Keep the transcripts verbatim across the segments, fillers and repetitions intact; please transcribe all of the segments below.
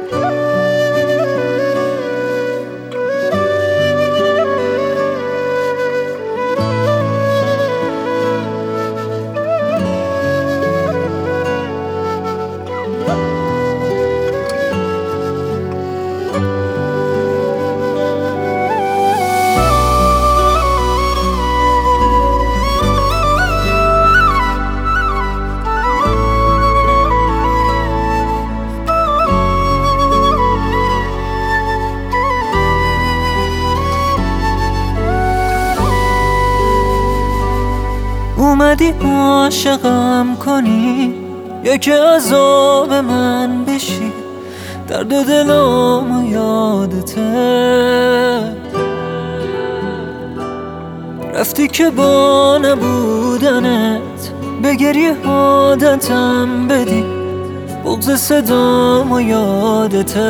اومدی عاشقم کنی یا که عذاب من بشی، درد و دلم یادته رفتی که با نبودنت به گریه عادتم بدی، بغض صدام یادته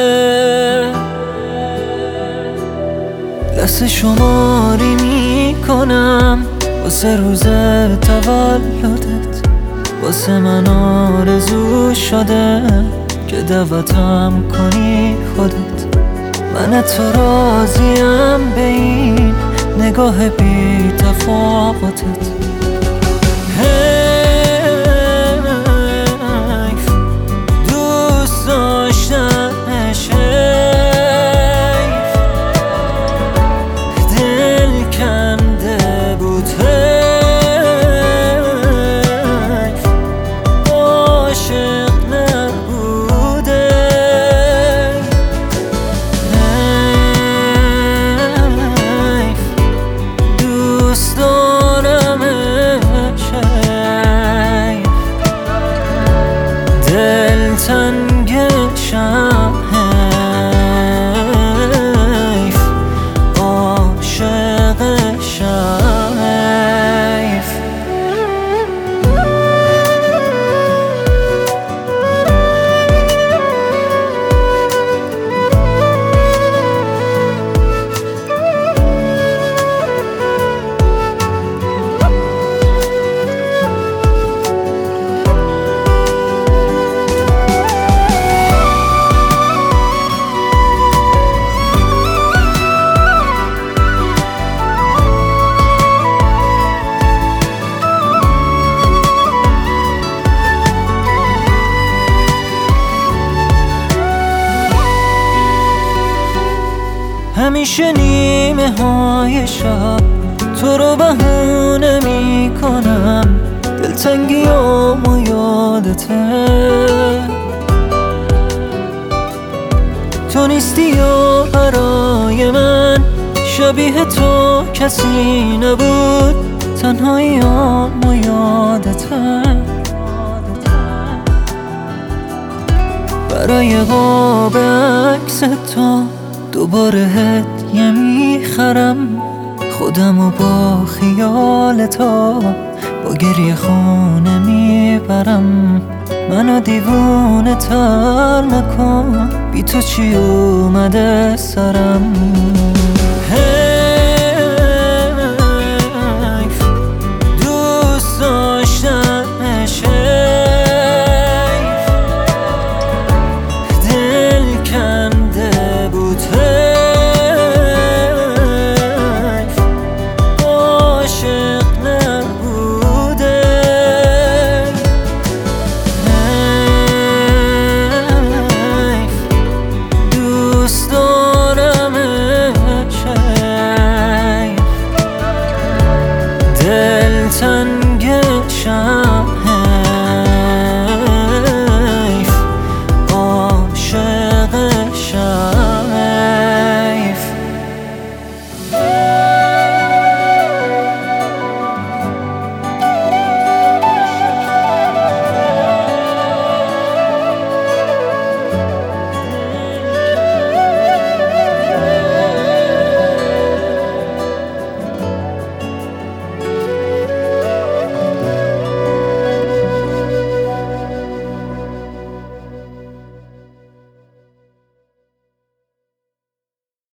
لحظه شماری میکنم واسه روز تولدت، واسه من آرزو شده که دعوتم کنی خودت. من تو راضیم به این نگاه بی تفاوتت. حیف دوست داشتنش، حیف دل کنده بود، حیف عاشق نبوده، حیف دوست دارمش، حیف دل تنگشم، حیف عاشقشم، حیف. همیشه نیمه های شب تو رو بهونه می کنم، دلتنگیامو یادته تو نیستی یا برای من شبیه تو کسی نبود، تنهاییامو یادته برای قاب عکس تو دوباره هدیه میخرم، خودمو با خیال تو با گریه خونه میبرم. منو دیوونه تر نکن، بی تو چی اومده سرم.